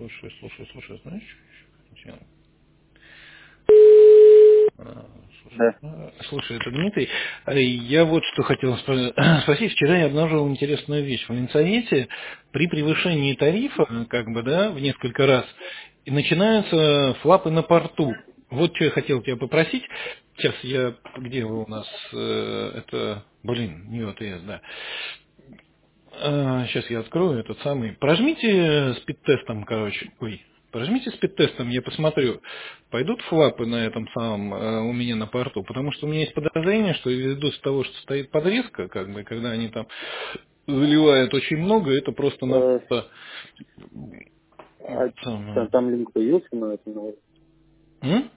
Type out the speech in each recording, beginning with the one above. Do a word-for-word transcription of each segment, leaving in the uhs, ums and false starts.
Слушай, слушай, слушай, знаешь, что еще хотел? А, Слушай, Да. а, слушай, это Дмитрий. А Я вот что хотел спро- спросить. Вчера я обнаружил интересную вещь. В Ленсовете при превышении тарифа, как бы, да, в несколько раз, и начинаются флапы на порту. Вот что я хотел тебя попросить. Сейчас я, где вы у нас, э, это, блин, не ОТС, да. А, сейчас я открою этот самый. Прожмите спид-тестом, короче. Ой, прожмите спид-тестом, я посмотрю. Пойдут флапы на этом самом э, у меня на порту, потому что у меня есть подозрение, что ввиду того, что стоит подрезка, как бы, когда они там заливают очень много, это просто на Э, а там, там линк появился, но это на, М?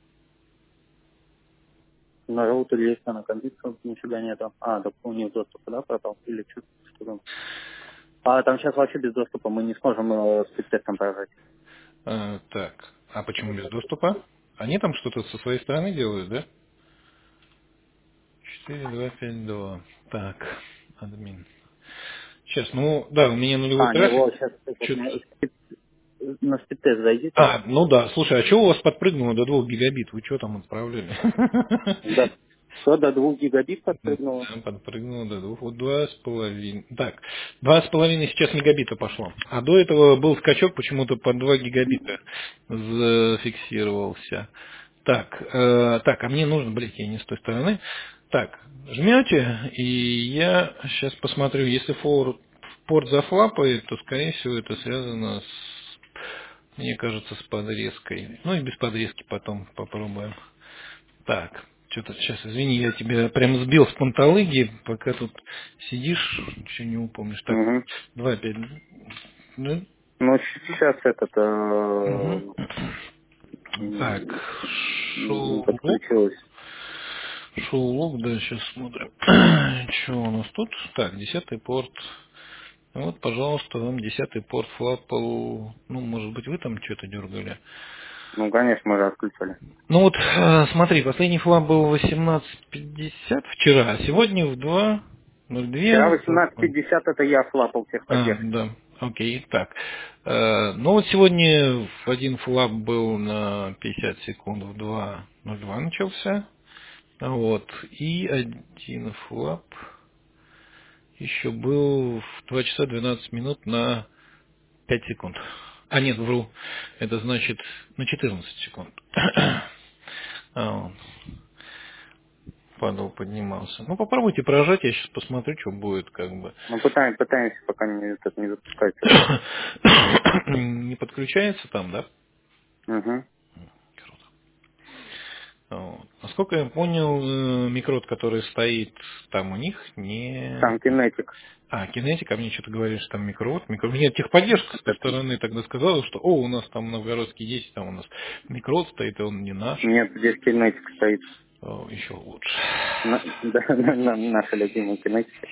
на роутере есть, а на компьютере нифига нету. А, так у них доступа, да, пропал? Или что, что там? А там сейчас вообще без доступа мы не сможем э, с спидтестом прожать. А, так, а почему без доступа? Они там что-то со своей стороны делают, да? четыре два пять два. Так, админ. Сейчас, ну, да, у меня нулевой А, не, трафик. вот, сейчас Чё-то на спидтест зайдите. А, ну да, слушай, а что у вас подпрыгнуло до двух гигабит? Вы что там отправляли? Да. Все до двух гигабит Да, подпрыгнуло. подпрыгнуло до двух. Вот два с половиной. Так, два с половиной сейчас мегабита пошло. А до этого был скачок почему-то под два гигабита зафиксировался. Так, э, так, а мне нужно, блядь, я не с той стороны. Так, жмете, и я сейчас посмотрю, если фор, порт зафлапает, то, скорее всего, это связано с, мне кажется, с подрезкой. Ну и без подрезки потом попробуем. Так, что-то сейчас, извини, я тебя прям сбил с панталыги, пока тут сидишь, ничего не упомнишь. Так, Угу. два, пять, да? Ну, сейчас этот Угу. э, Так, м, не шоу-лог. подключилось. Шоу-лог, да, сейчас смотрим. Что у нас тут? Так, десятый порт. Вот, пожалуйста, вам десятый порт флапал. Ну, может быть, вы там что-то дергали. Ну, конечно, мы же отключали. Ну вот, э, смотри, последний флап был в восемнадцать пятьдесят вчера, а сегодня в два ноль Вчера два. восемнадцать пятьдесят это я флапал А, техподдержки. да, окей, так. Э, ну вот сегодня в один флап был на пятьдесят секунд в два ноль два начался. Вот. И один флап еще был в два часа двенадцать минут на пять секунд. А нет, вру. Это значит на четырнадцать секунд. А, вот. Падал, поднимался. Ну попробуйте прожать, я сейчас посмотрю, что будет, как бы. Мы пытаемся, пытаемся пока не, этот, не запускать это. Не подключается там, да? Угу. Круто. Вот. Насколько я понял, э, микрот, который стоит там у них, не... Там кинетик. А, кинетик, а мне что-то говоришь, что там микрот. микро... Мне техподдержка с той Это- стороны тогда сказала, что, о, у нас там Новгородский десять, там у нас микрот стоит, и он не наш. Нет, здесь кинетик стоит. О, еще лучше. На- да, на- на- наша любимая кинетика.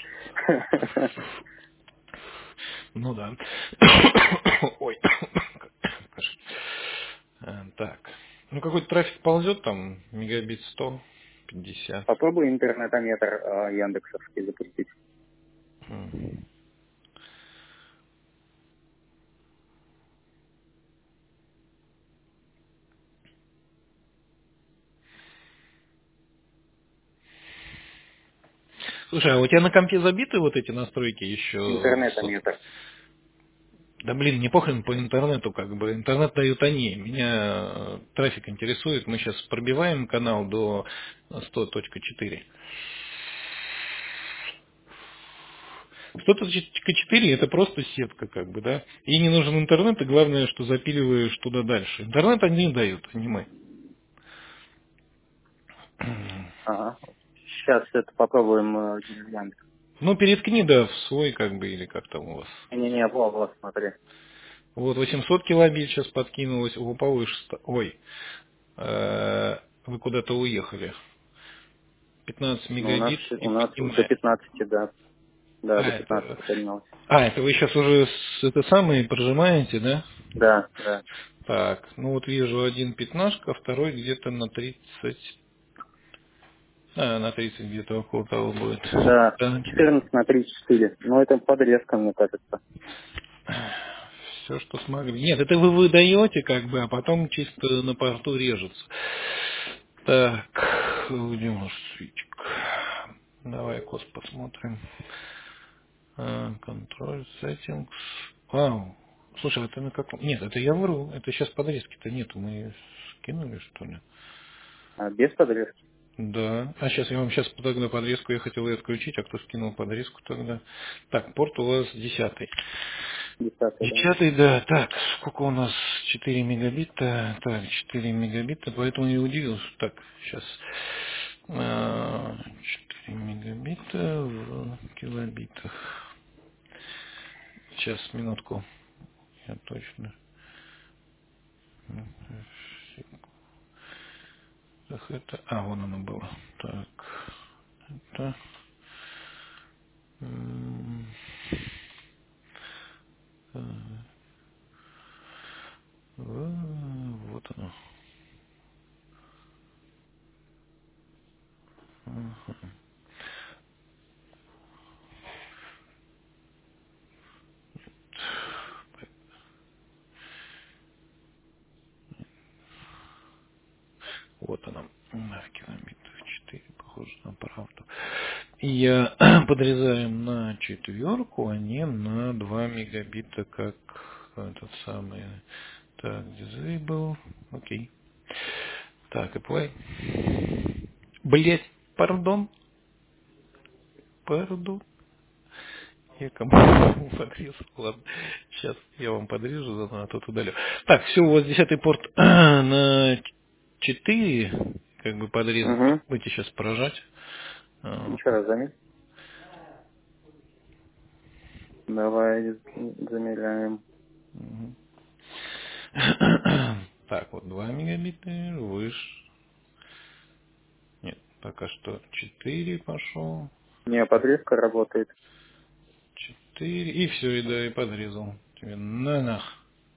Ну да. Ой. Кашель. Э, Так. Ну какой-то трафик ползет, там мегабит сто пятьдесят. Попробуй интернетометр э, яндексовский запустить. М. Слушай, а у тебя на компе забиты вот эти настройки еще? Интернетометр. Да блин, не похрен по интернету, как бы. Интернет дают они. Меня э, трафик интересует. Мы сейчас пробиваем канал до сто точка четыре. сто точка четыре это просто сетка, как бы, да. И не нужен интернет, и главное, что запиливаешь туда дальше. Интернет они дают, а не мы. Ага. Сейчас это попробуем э, Яндекс. Ну, переткни, да, в свой, как бы, или как там у вас. Не-не-не, во, вот, смотри. Вот, восемьсот килобит сейчас подкинулось, о, повыше. ста- Ой, э, вы куда-то уехали. пятнадцать Ну, у нас, мегабит не у нас до поднимает. пятнадцати, да. Да, А, до это, пятнадцати поднялось. а, это вы сейчас уже с, это самое прожимаете, да? Да, да. Так, ну вот вижу один пятнашка, второй где-то на тридцать, а, на тридцать где-то около того будет. Да, Да. четырнадцать на тридцать четыре. Ну, это подрезка, мне кажется. все, что смогли. Нет, это вы выдаете, как бы, а потом чисто на порту режется. Так, где у нас свитчик? Давай кос посмотрим. Контроль, settings. Вау. Слушай, а ты на каком? Нет, это я вру. Это сейчас подрезки-то нету. Мы скинули, что ли? А, без подрезки? Да. А сейчас я вам сейчас тогда подрезку я хотел и отключить, а кто скинул подрезку тогда? Так, порт у вас десятый. Десятый, да. Десятый, да. Так, сколько у нас? четыре мегабита. Так, четыре мегабита, поэтому я удивился. Так, сейчас. четыре мегабита в килобитах. Сейчас, минутку. Я точно. Так, это... А, вон оно было. Так. Это... м, э, Вот оно. Ага. Вот она. На километров четыре, похоже на правду. И я подрезаем на четверку, а не на два мегабита, как этот самый. Так, disable. Окей. Так, apply. Блять, пардон. Пардон. Я кому подрезал. Ладно, сейчас я вам подрежу, заодно, а тут удалю. Так, все, у вас десятый порт на четыре, как бы подрезан. Угу. Будете сейчас поражать. Еще раз заметь. Давай замеряем. Мгм. Так, вот два мегабита, выше. Нет, пока что четыре пошел. Не, подрезка работает. четыре. И все, и да, и подрезал. Тебе на нах.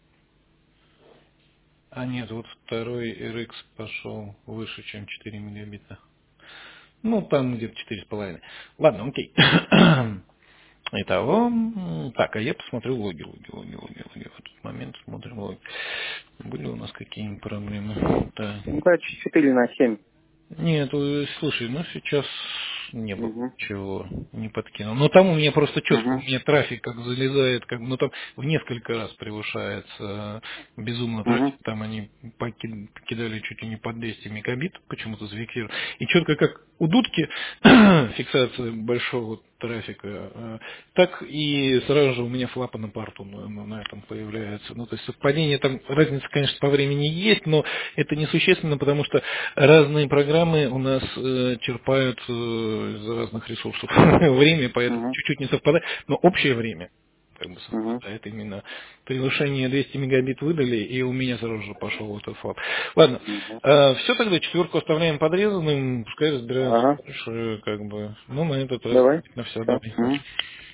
А нет, вот второй эр икс пошел выше, чем четыре мегабита. Ну, там где-то четыре с половиной. Ладно, окей. Итого, м, так, а я посмотрю логи, логи, логи, логи, логи. В этот момент смотрим логи. Были у нас какие-нибудь проблемы? Так. Ну, короче, четыре на семь. Нет, э, слушай, ну сейчас не было Угу. чего, не подкинул. Но там у меня просто четко, у Угу. меня трафик как залезает, как, ну там в несколько раз превышается э, безумно трафик. Угу. Там они поки- покидали чуть ли не по двести мегабит, почему-то зафиксировали. И четко как у дудки фиксация большого трафика, э, так и сразу же у меня флапа на порту на, на- на этом появляется. Ну, то есть совпадение, там разница, конечно, по времени есть, но это несущественно, потому что разные программы у нас э, черпают э, из разных ресурсов время, поэтому Угу. чуть-чуть не совпадает, но общее время как бы Угу. совпадает именно превышение двести мегабит выдали, и у меня сразу же пошел этот флап. Ладно, Угу. все тогда четверку оставляем подрезанным, пускай разбираются Ага. дальше, как бы, ну, на этот раз Давай. на все, Все. давай. Угу.